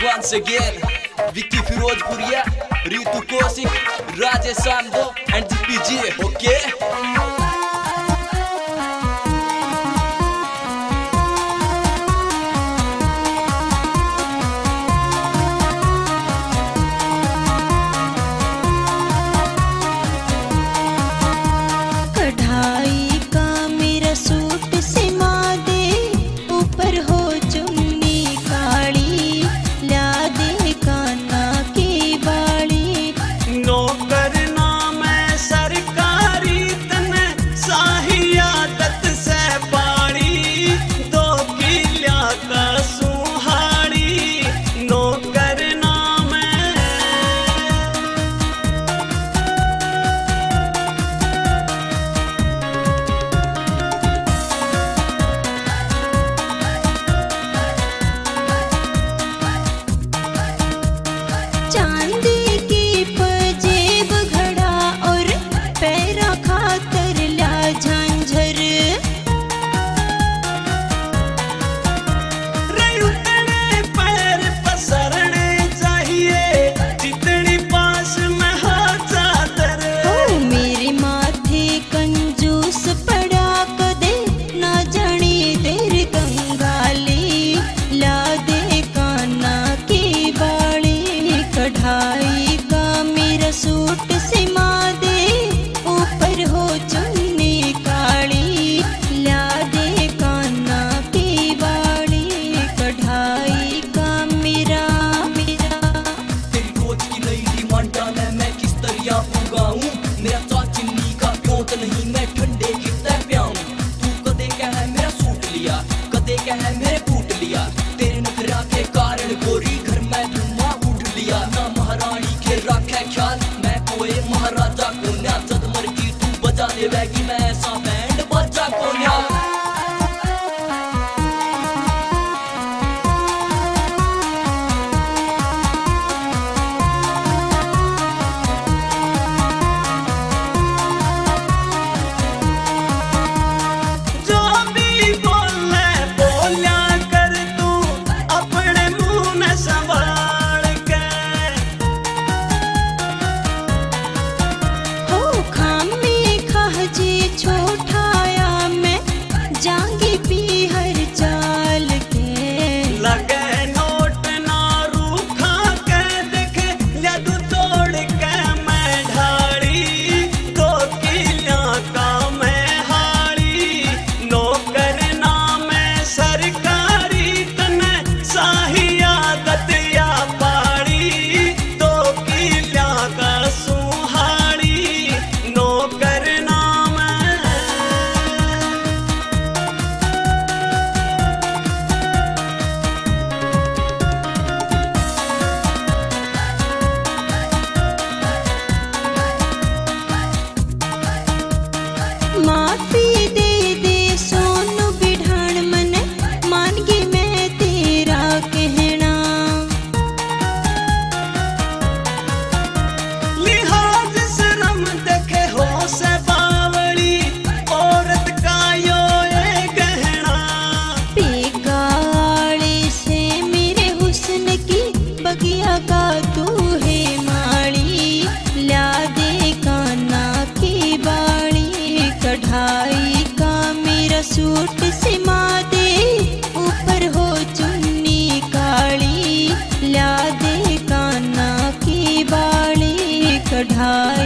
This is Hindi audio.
once again. Vicky Firozpuria, Ritu Kosik, Rajesh Samdo and GPG, okay? मेरे बूट लिया तेरे नखरा के कारण गोरी घर में धुआं उठ लिया ना महारानी के रखे ख्याल मैं कोई महाराजा को न्या जद मर्जी तू बजा देवेगी मैं ऐसा बैंड बजा को न्या माफी दे दे सोनू बिढ़ान मन मान गई मैं तेरा कहना लिहाज शर्म देखे हो से बावली औरत का यो ये गहना बेगाड़े से मेरे हुस्न की बगिया का तू है माली ला दे काना की बाड़ी कढ़ाई का मेरा सूट सिमा दे ऊपर हो चुन्नी काली ला दे काना की बाली कढ़ाई